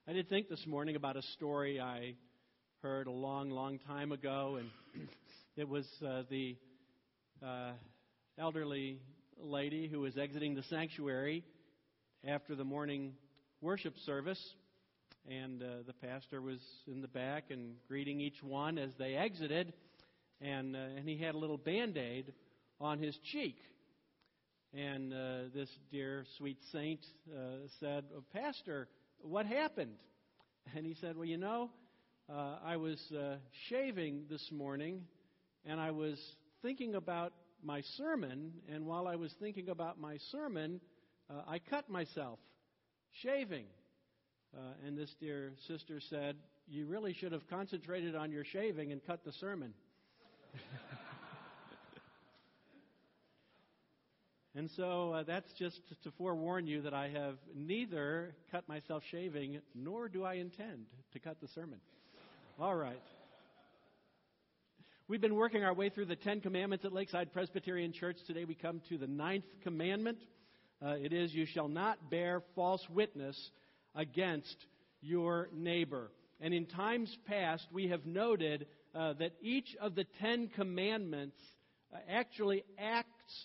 I did think this morning about a story I heard a long, long time ago, and it was the elderly lady who was exiting the sanctuary after the morning worship service, and the pastor was in the back and greeting each one as they exited, and he had a little Band-Aid on his cheek. And this dear, sweet saint said, "Pastor, what happened?" And he said, "Well, I was shaving this morning, and I was thinking about my sermon, and while I was thinking about my sermon, I cut myself shaving." And this dear sister said, "You really should have concentrated on your shaving and cut the sermon." And so that's just to forewarn you that I have neither cut myself shaving, nor do I intend to cut the sermon. All right. We've been working our way through the 10 Commandments at Lakeside Presbyterian Church. Today we come to the 9th commandment. It is, "You shall not bear false witness against your neighbor." And in times past, we have noted that each of the 10 Commandments actually acts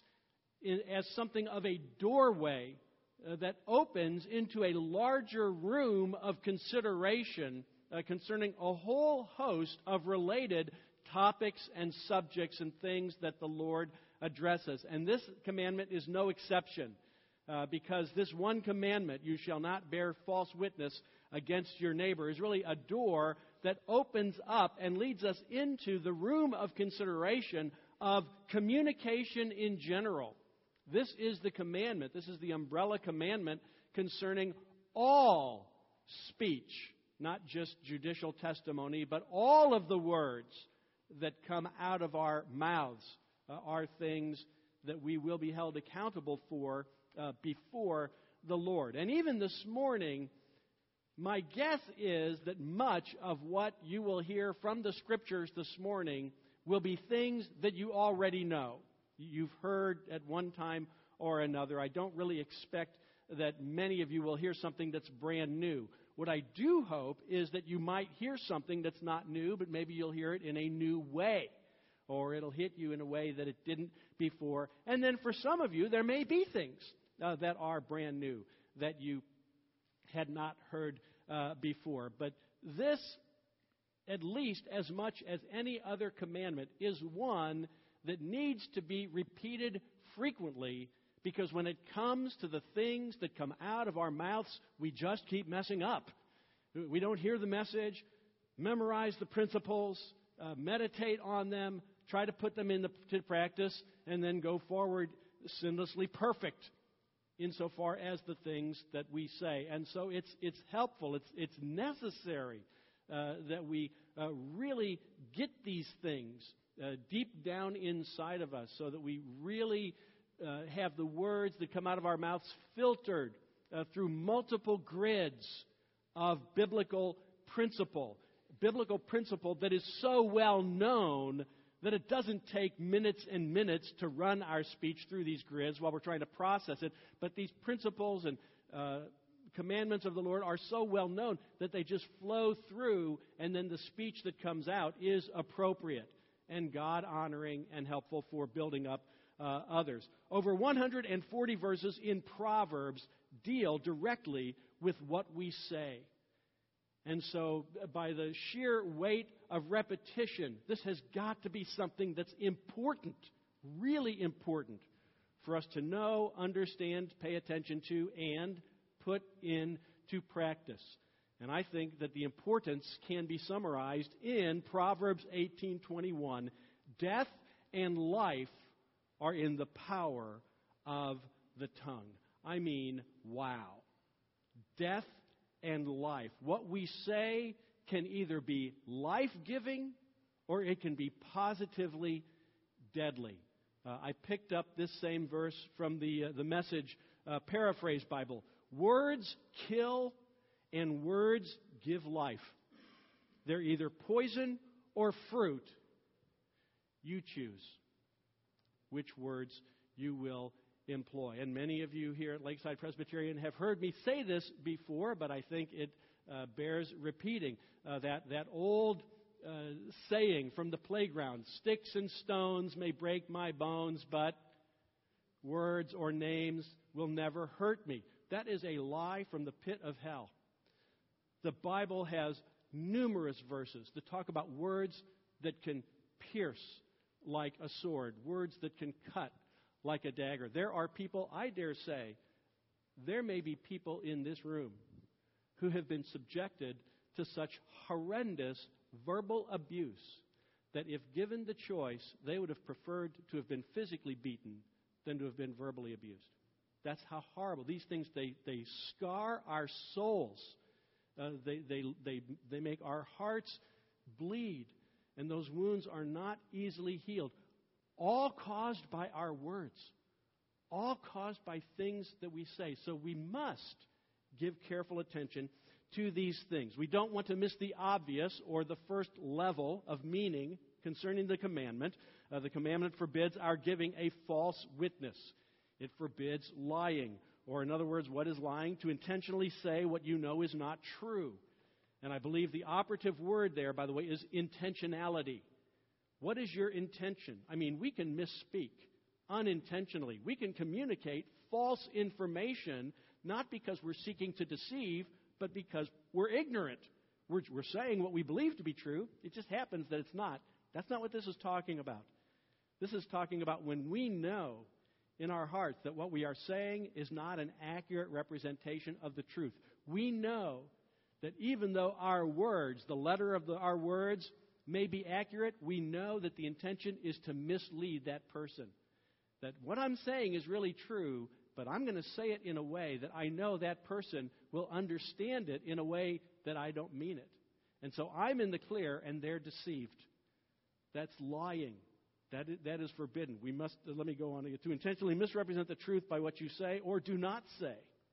as something of a doorway that opens into a larger room of consideration concerning a whole host of related topics and subjects and things that the Lord addresses. And this commandment is no exception, because this one commandment, "You shall not bear false witness against your neighbor," is really a door that opens up and leads us into the room of consideration of communication in general. This is the commandment. This is the umbrella commandment concerning all speech, not just judicial testimony, but all of the words that come out of our mouths are things that we will be held accountable for before the Lord. And even this morning, my guess is that much of what you will hear from the Scriptures this morning will be things that you already know. You've heard at one time or another. I don't really expect that many of you will hear something that's brand new. What I do hope is that you might hear something that's not new, but maybe you'll hear it in a new way, or it'll hit you in a way that it didn't before. And then for some of you, there may be things that are brand new that you had not heard before. But this, at least as much as any other commandment, is one that needs to be repeated frequently, because when it comes to the things that come out of our mouths, we just keep messing up. We don't hear the message, memorize the principles, meditate on them, try to put them into practice, and then go forward sinlessly perfect insofar as the things that we say. And so it's helpful, it's necessary that we really get these things deep down inside of us, so that we really have the words that come out of our mouths filtered through multiple grids of biblical principle that is so well known that it doesn't take minutes and minutes to run our speech through these grids while we're trying to process it. But these principles and commandments of the Lord are so well known that they just flow through, and then the speech that comes out is appropriate and God-honoring and helpful for building up others. Over 140 verses in Proverbs deal directly with what we say. And so by the sheer weight of repetition, this has got to be something that's important, really important, for us to know, understand, pay attention to, and put into practice. And I think that the importance can be summarized in Proverbs 18:21. Death and life are in the power of the tongue. I mean, wow. Death and life. What we say can either be life-giving or it can be positively deadly. I picked up this same verse from the Message Paraphrase Bible. Words kill and words give life. They're either poison or fruit. You choose which words you will employ. And many of you here at Lakeside Presbyterian have heard me say this before, but I think it bears repeating. That old saying from the playground, sticks and stones may break my bones, but words or names will never hurt me. That is a lie from the pit of hell. The Bible has numerous verses that talk about words that can pierce like a sword, words that can cut like a dagger. There are people, I dare say, there may be people in this room who have been subjected to such horrendous verbal abuse that if given the choice, they would have preferred to have been physically beaten than to have been verbally abused. That's how horrible. These things, they scar our souls. They make our hearts bleed, and those wounds are not easily healed. All caused by our words. All caused by things that we say. So we must give careful attention to these things. We don't want to miss the obvious or the first level of meaning concerning the commandment. The commandment forbids our giving a false witness. It forbids lying. Or in other words, what is lying? To intentionally say what you know is not true. And I believe the operative word there, by the way, is intentionality. What is your intention? I mean, we can misspeak unintentionally. We can communicate false information, not because we're seeking to deceive, but because we're ignorant. We're saying what we believe to be true. It just happens that it's not. That's not what this is talking about. This is talking about when we know in our hearts that what we are saying is not an accurate representation of the truth. We know that even though our words, the letter of our words, may be accurate, we know that the intention is to mislead that person. That what I'm saying is really true, but I'm going to say it in a way that I know that person will understand it in a way that I don't mean it. And so I'm in the clear and they're deceived. That's lying. That is forbidden. We must, let me go on again, to intentionally misrepresent the truth by what you say or do not say,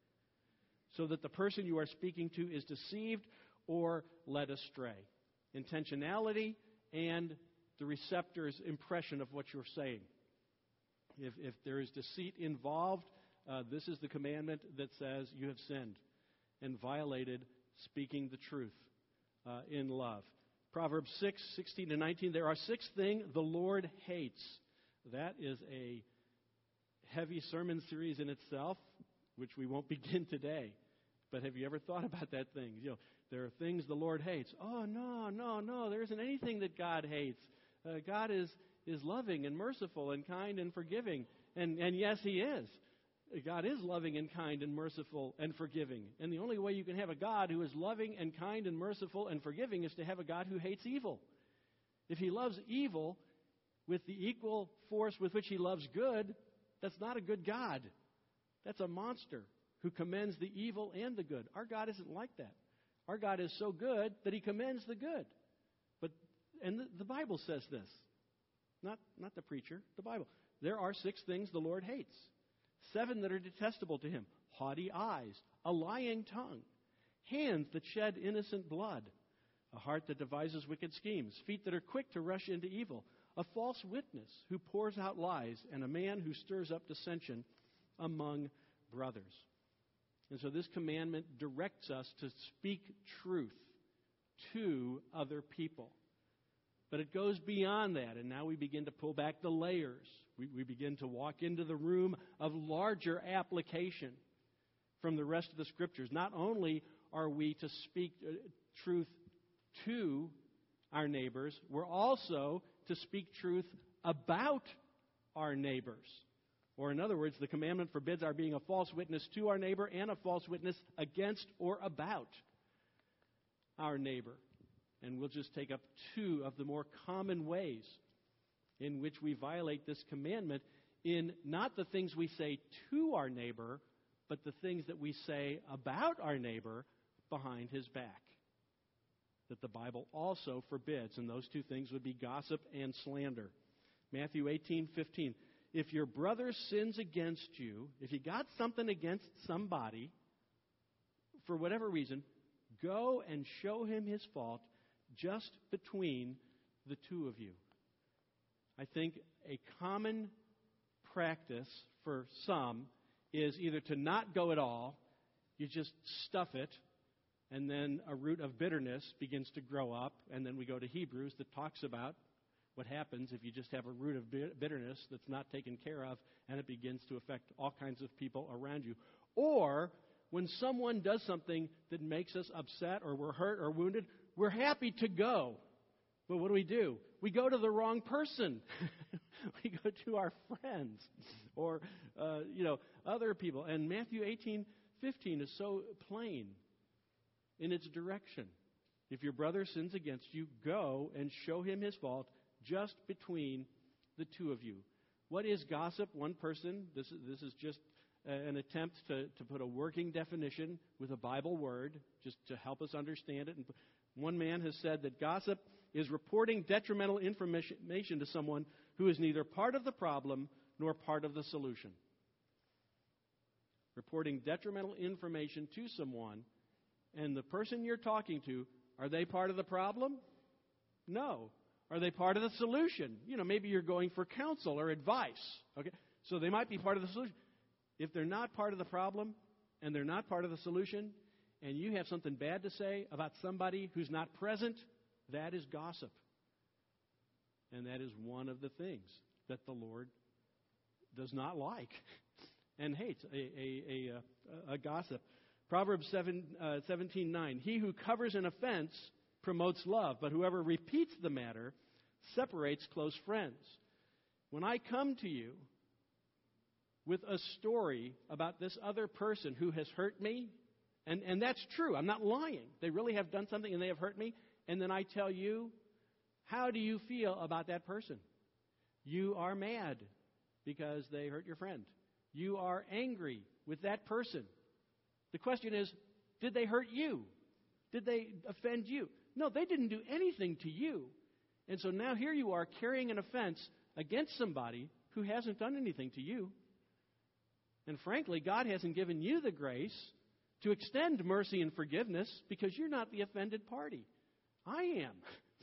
so that the person you are speaking to is deceived or led astray. Intentionality and the receptor's impression of what you're saying. If there is deceit involved, this is the commandment that says you have sinned and violated speaking the truth in love. Proverbs 6:16-19, there are 6 things the Lord hates. That is a heavy sermon series in itself, which we won't begin today. But have you ever thought about that thing? You know, there are things the Lord hates. Oh, no, there isn't anything that God hates. God is loving and merciful and kind and forgiving. And yes, He is. God is loving and kind and merciful and forgiving. And the only way you can have a God who is loving and kind and merciful and forgiving is to have a God who hates evil. If He loves evil with the equal force with which He loves good, that's not a good God. That's a monster who commends the evil and the good. Our God isn't like that. Our God is so good that He commends the good. And the Bible says this. Not the preacher, the Bible. There are 6 things the Lord hates. 7 that are detestable to Him. Haughty eyes, a lying tongue, hands that shed innocent blood, a heart that devises wicked schemes, feet that are quick to rush into evil, a false witness who pours out lies, and a man who stirs up dissension among brothers. And so this commandment directs us to speak truth to other people. But it goes beyond that, and now we begin to pull back the layers. We begin to walk into the room of larger application from the rest of the Scriptures. Not only are we to speak truth to our neighbors, we're also to speak truth about our neighbors. Or in other words, the commandment forbids our being a false witness to our neighbor and a false witness against or about our neighbor. And we'll just take up 2 of the more common ways in which we violate this commandment in not the things we say to our neighbor, but the things that we say about our neighbor behind his back, that the Bible also forbids. And those 2 things would be gossip and slander. Matthew 18:15. If your brother sins against you, if you got something against somebody, for whatever reason, go and show him his fault just between the 2 of you. I think a common practice for some is either to not go at all, you just stuff it, and then a root of bitterness begins to grow up, and then we go to Hebrews that talks about what happens if you just have a root of bitterness that's not taken care of, and it begins to affect all kinds of people around you. Or when someone does something that makes us upset or we're hurt or wounded, we're happy to go. But what do? We go to the wrong person. We go to our friends or, other people. And Matthew 18:15 is so plain in its direction. If your brother sins against you, go and show him his fault just between the two of you. What is gossip? One person, this is just an attempt to put a working definition with a Bible word, just to help us understand it. And one man has said that gossip is reporting detrimental information to someone who is neither part of the problem nor part of the solution. Reporting detrimental information to someone, and the person you're talking to, are they part of the problem? No. Are they part of the solution? Maybe you're going for counsel or advice. Okay, so they might be part of the solution. If they're not part of the problem and they're not part of the solution, and you have something bad to say about somebody who's not present, that is gossip. And that is one of the things that the Lord does not like and hates, a gossip. Proverbs 17:9, he who covers an offense promotes love, but whoever repeats the matter separates close friends. When I come to you with a story about this other person who has hurt me, and that's true, I'm not lying. They really have done something and they have hurt me, and then I tell you, how do you feel about that person? You are mad because they hurt your friend. You are angry with that person. The question is, did they hurt you? Did they offend you? No, they didn't do anything to you. And so now here you are carrying an offense against somebody who hasn't done anything to you. And frankly, God hasn't given you the grace to extend mercy and forgiveness because you're not the offended party. I am.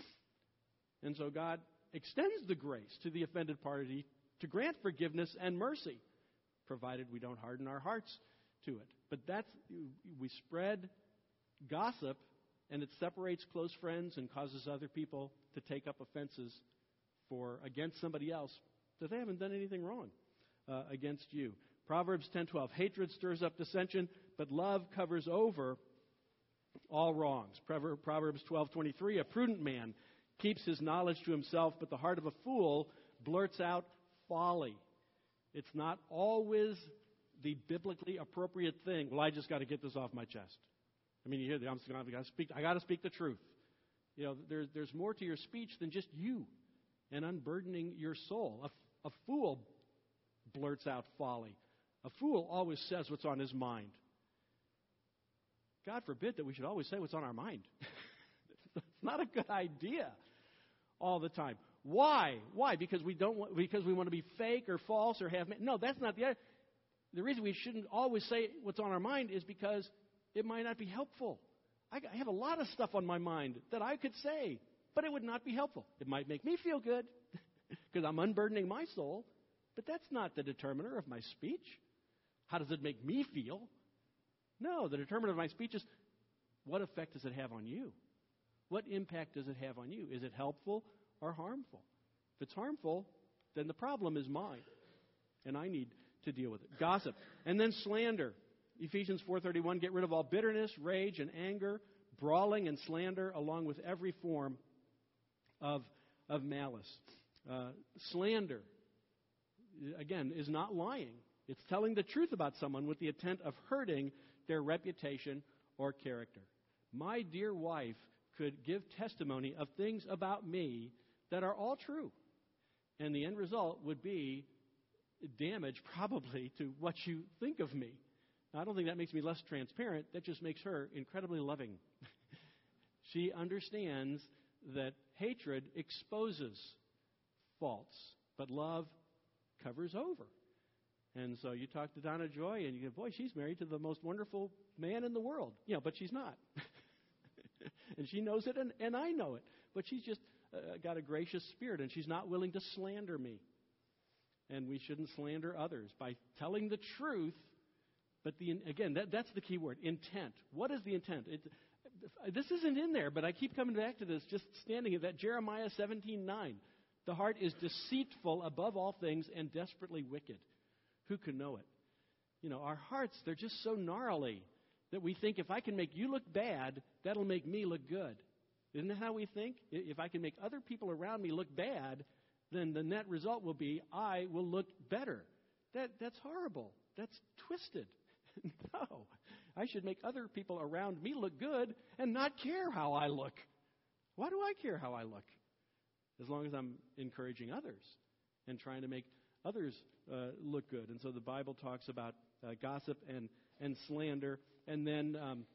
And so God extends the grace to the offended party to grant forgiveness and mercy, provided we don't harden our hearts to it. But we spread gossip, and it separates close friends and causes other people to take up offenses against somebody else that they haven't done anything wrong against you. Proverbs 10:12, hatred stirs up dissension, but love covers over all wrongs. Proverbs 12:23, a prudent man keeps his knowledge to himself, but the heart of a fool blurts out folly. It's not always the biblically appropriate thing. Well, I just got to get this off my chest. I mean, you hear that I got to speak the truth. There's more to your speech than just you and unburdening your soul. A fool blurts out folly. A fool always says what's on his mind. God forbid that we should always say what's on our mind. It's not a good idea all the time. Why? Because we want to be fake or false or have... No, that's not the... The reason we shouldn't always say what's on our mind is because it might not be helpful. I have a lot of stuff on my mind that I could say, but it would not be helpful. It might make me feel good because I'm unburdening my soul, but that's not the determiner of my speech. How does it make me feel? No, the determiner of my speech is what effect does it have on you? What impact does it have on you? Is it helpful or harmful? If it's harmful, then the problem is mine, and I need to deal with it. Gossip. And then slander. Ephesians 4:31, get rid of all bitterness, rage, and anger, brawling and slander, along with every form of malice. Slander, again, is not lying. It's telling the truth about someone with the intent of hurting their reputation or character. My dear wife could give testimony of things about me that are all true. And the end result would be damage probably to what you think of me. Now, I don't think that makes me less transparent. That just makes her incredibly loving. She understands that hatred exposes faults, but love covers over. And so you talk to Donna Joy, and you go, boy, she's married to the most wonderful man in the world. But she's not. And she knows it, and I know it. But she's just got a gracious spirit, and she's not willing to slander me. And we shouldn't slander others by telling the truth. But that's the key word, intent. What is the intent? This isn't in there, but I keep coming back to this, just standing at that Jeremiah 17:9. The heart is deceitful above all things and desperately wicked. Who can know it? Our hearts, they're just so gnarly that we think if I can make you look bad, that'll make me look good. Isn't that how we think? If I can make other people around me look bad, then the net result will be I will look better. That's horrible. That's twisted. No. I should make other people around me look good and not care how I look. Why do I care how I look? As long as I'm encouraging others and trying to make others look good. And so the Bible talks about gossip and slander. And then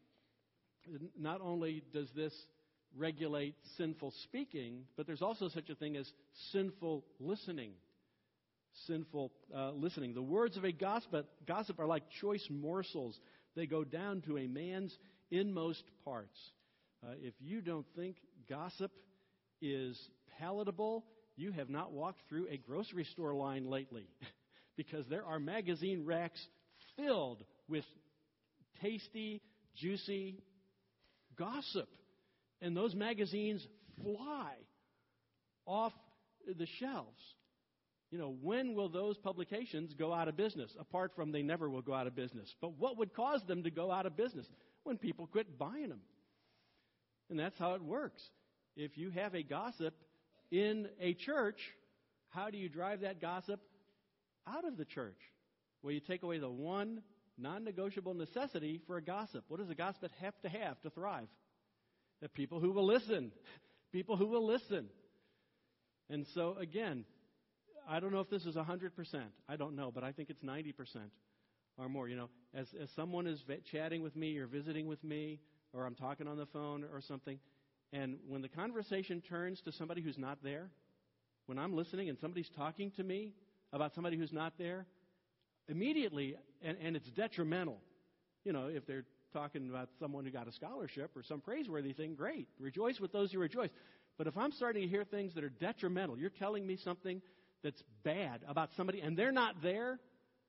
not only does this regulate sinful speaking, but there's also such a thing as sinful listening. Sinful listening. The words of a gossip are like choice morsels. They go down to a man's inmost parts. If you don't think gossip is palatable, you have not walked through a grocery store line lately, because there are magazine racks filled with tasty, juicy gossip. And those magazines fly off the shelves. When will those publications go out of business? Apart from they never will go out of business. But what would cause them to go out of business? When people quit buying them. And that's how it works. If you have a gossip in a church, how do you drive that gossip out of the church? Well, you take away the one non-negotiable necessity for a gossip. What does a gossip have to thrive? The people who will listen. People who will listen. And so, again, I don't know if this is 100%. I don't know, but I think it's 90% or more. As someone is chatting with me or visiting with me, or I'm talking on the phone or something, and when the conversation turns to somebody who's not there, when I'm listening and somebody's talking to me about somebody who's not there, immediately, and it's detrimental. If they're talking about someone who got a scholarship or some praiseworthy thing, great. Rejoice with those who rejoice. But if I'm starting to hear things that are detrimental, you're telling me something that's bad about somebody and they're not there,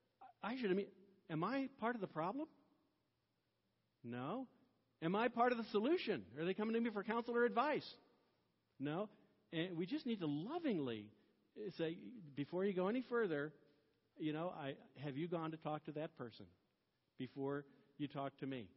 am I part of the problem? No. Am I part of the solution? Are they coming to me for counsel or advice? No. And we just need to lovingly say, before you go any further, have you gone to talk to that person before you talk to me?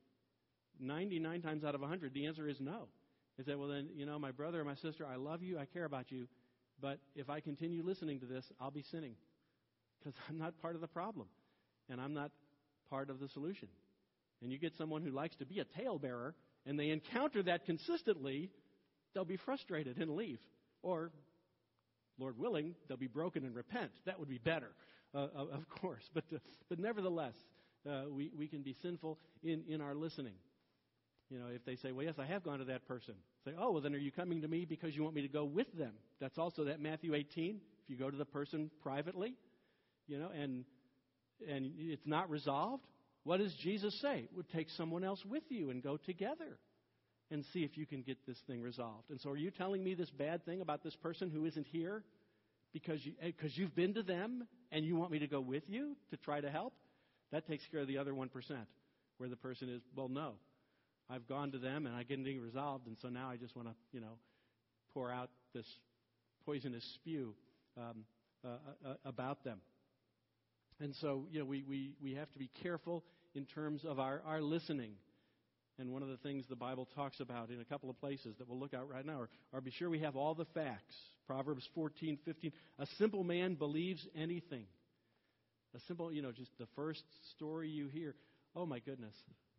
99 times out of 100, the answer is no. I say, well then, my brother or my sister, I love you, I care about you, but if I continue listening to this, I'll be sinning because I'm not part of the problem and I'm not part of the solution. And you get someone who likes to be a talebearer and they encounter that consistently, they'll be frustrated and leave. Or, Lord willing, they'll be broken and repent. That would be better, of course. But nevertheless, we can be sinful in our listening. If they say, well, yes, I have gone to that person. Say, oh, well, then are you coming to me because you want me to go with them? That's also that Matthew 18. If you go to the person privately, and it's not resolved, what does Jesus say? Well, take someone else with you and go together and see if you can get this thing resolved. And so are you telling me this bad thing about this person who isn't here because you've been to them and you want me to go with you to try to help? That takes care of the other 1%, where the person is, well, no. I've gone to them and I get it resolved, and so now I just want to, pour out this poisonous spew about them. And so, we have to be careful in terms of our listening. And one of the things the Bible talks about in a couple of places that we'll look at right now are be sure we have all the facts. Proverbs 14:15. A simple man believes anything. A simple, just the first story you hear. Oh, my goodness.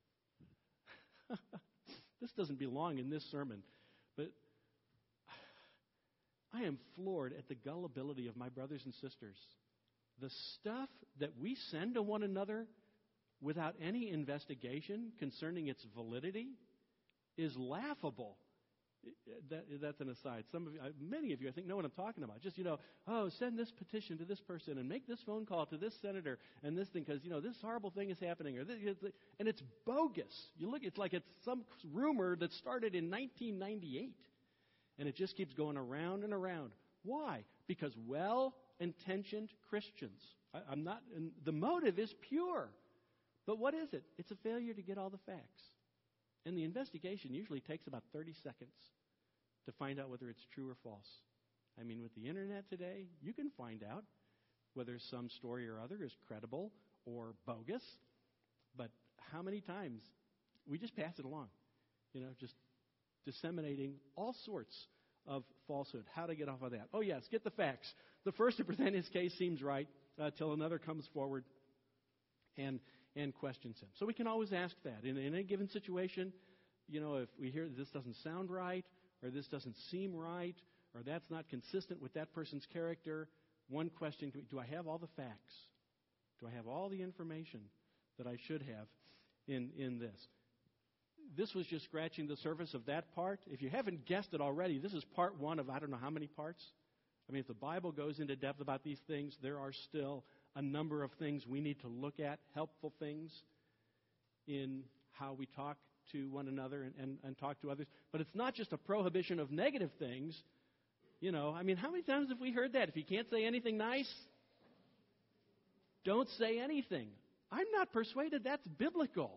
This doesn't belong in this sermon, but I am floored at the gullibility of my brothers and sisters. The stuff that we send to one another without any investigation concerning its validity is laughable. That's an aside. Many of you, I think, know what I'm talking about. Just, send this petition to this person and make this phone call to this senator and this thing because, this horrible thing is happening. And it's bogus. It's like it's some rumor that started in 1998. And it just keeps going around and around. Why? Because, well-intentioned Christians. I'm not, and the motive is pure. But what is it? It's a failure to get all the facts. And the investigation usually takes about 30 seconds to find out whether it's true or false. I mean, with the internet today, you can find out whether some story or other is credible or bogus. But how many times we just pass it along, just disseminating all sorts of falsehood. How to get off of that? Oh, yes, get the facts. The first to present his case seems right till another comes forward and questions him. So we can always ask that. In any given situation, if we hear this doesn't sound right, or this doesn't seem right, or that's not consistent with that person's character, one question, do I have all the facts? Do I have all the information that I should have in this? This was just scratching the surface of that part. If you haven't guessed it already, this is part one of I don't know how many parts. I mean, if the Bible goes into depth about these things, there are still a number of things we need to look at, helpful things in how we talk to one another and talk to others. But it's not just a prohibition of negative things. How many times have we heard that? If you can't say anything nice, don't say anything. I'm not persuaded that's biblical.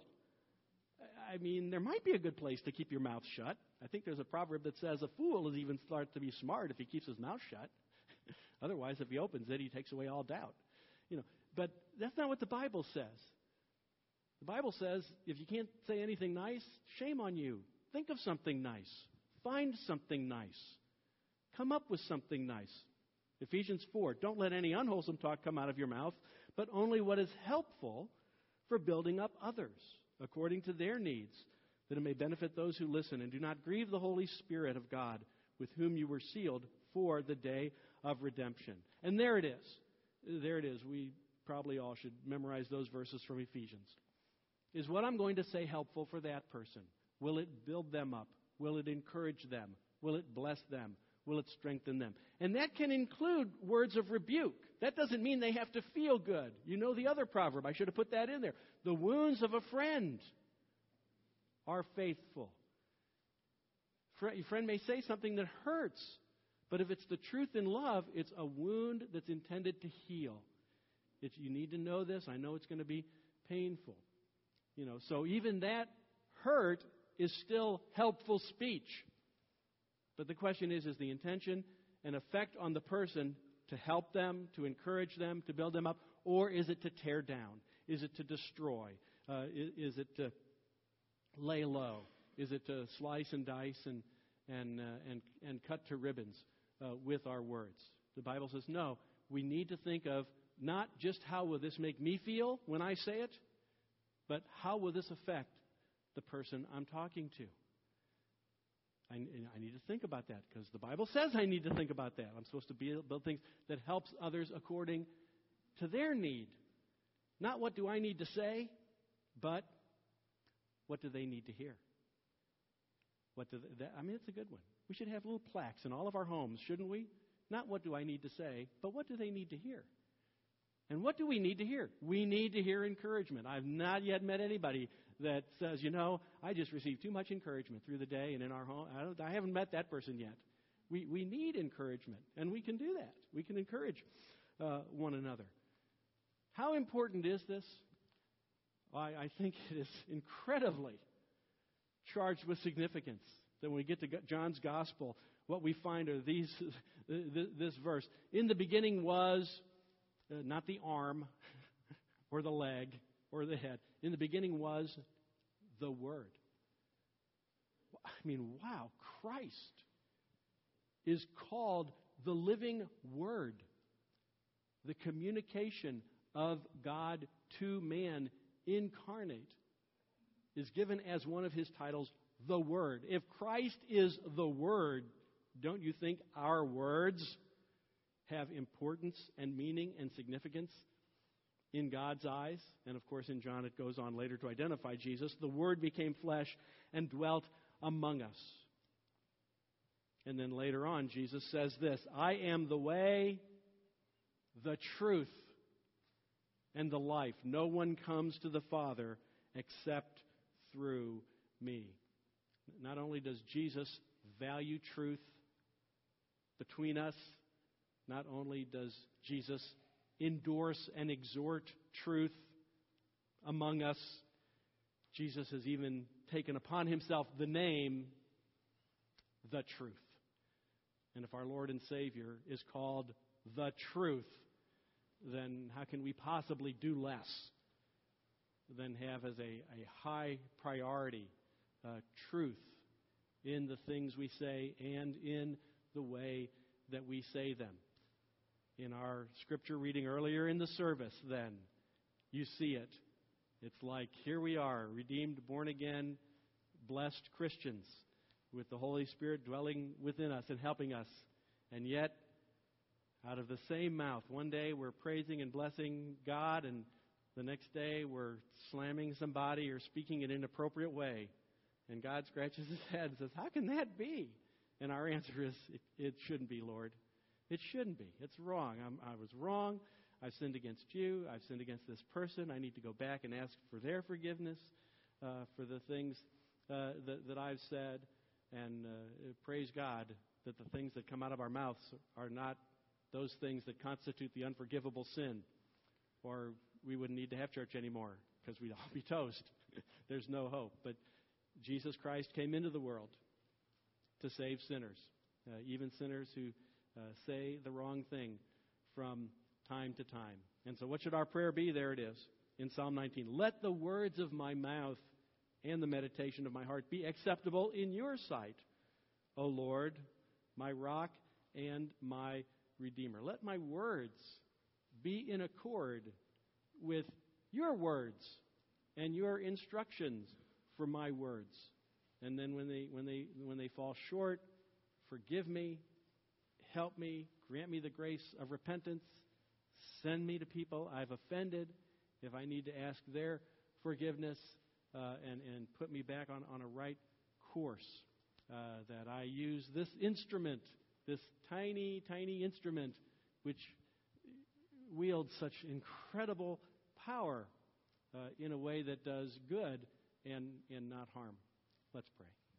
I mean, there might be a good place to keep your mouth shut. I think there's a proverb that says a fool is even start to be smart if he keeps his mouth shut. Otherwise, if he opens it, he takes away all doubt. But that's not what the Bible says. The Bible says if you can't say anything nice, shame on you. Think of something nice. Find something nice. Come up with something nice. Ephesians 4, don't let any unwholesome talk come out of your mouth, but only what is helpful for building up others, according to their needs, that it may benefit those who listen. And do not grieve the Holy Spirit of God, with whom you were sealed for the day of redemption. And there it is. There it is. We probably all should memorize those verses from Ephesians. Is what I'm going to say helpful for that person? Will it build them up? Will it encourage them? Will it bless them? Will it strengthen them? And that can include words of rebuke. That doesn't mean they have to feel good. You know the other proverb. I should have put that in there. The wounds of a friend are faithful. Your friend may say something that hurts, but if it's the truth in love, it's a wound that's intended to heal. You need to know this. I know it's going to be painful. So even that hurt is still helpful speech. But the question is the intention an effect on the person to help them, to encourage them, to build them up, or is it to tear down? Is it to destroy? Is it to lay low? Is it to slice and dice and cut to ribbons with our words? The Bible says no. We need to think of not just how will this make me feel when I say it, but how will this affect the person I'm talking to? I need to think about that because the Bible says I need to think about that. I'm supposed to build things that helps others according to their need. Not what do I need to say, but what do they need to hear? It's a good one. We should have little plaques in all of our homes, shouldn't we? Not what do I need to say, but what do they need to hear? And what do we need to hear? We need to hear encouragement. I've not yet met anybody that says, I just received too much encouragement through the day and in our home. I haven't met that person yet. We need encouragement, and we can do that. We can encourage one another. How important is this? I think it is incredibly charged with significance. That when we get to John's Gospel, what we find are this verse. In the beginning was, not the arm or the leg or the head. In the beginning was the Word. Wow, Christ is called the living Word. The communication of God to man incarnate is given as one of his titles, the Word. If Christ is the Word, don't you think our words have importance and meaning and significance in God's eyes? And of course in John it goes on later to identify Jesus. The Word became flesh and dwelt among us. And then later on Jesus says this, I am the way, the truth, and the life. No one comes to the Father except through me. Not only does Jesus value truth between us not only does Jesus endorse and exhort truth among us, Jesus has even taken upon himself the name, the truth. And if our Lord and Savior is called the truth, then how can we possibly do less than have as a high priority truth in the things we say and in the way that we say them? In our scripture reading earlier in the service, then, you see it. It's like, here we are, redeemed, born again, blessed Christians with the Holy Spirit dwelling within us and helping us. And yet, out of the same mouth, one day we're praising and blessing God, and the next day we're slamming somebody or speaking in an inappropriate way. And God scratches his head and says, how can that be? And our answer is, it shouldn't be, Lord. It shouldn't be. It's wrong. I was wrong. I've sinned against you. I've sinned against this person. I need to go back and ask for their forgiveness for the things that I've said. And praise God that the things that come out of our mouths are not those things that constitute the unforgivable sin. Or we wouldn't need to have church anymore because we'd all be toast. There's no hope. But Jesus Christ came into the world to save sinners, even sinners who say the wrong thing from time to time. And so what should our prayer be? There it is in Psalm 19. Let the words of my mouth and the meditation of my heart be acceptable in your sight, O Lord, my rock and my Redeemer. Let my words be in accord with your words and your instructions for my words. And then when they fall short, forgive me, help me, grant me the grace of repentance, send me to people I've offended if I need to ask their forgiveness, and put me back on a right course. That I use this instrument, this tiny, tiny instrument, which wields such incredible power in a way that does good and not harm. Let's pray.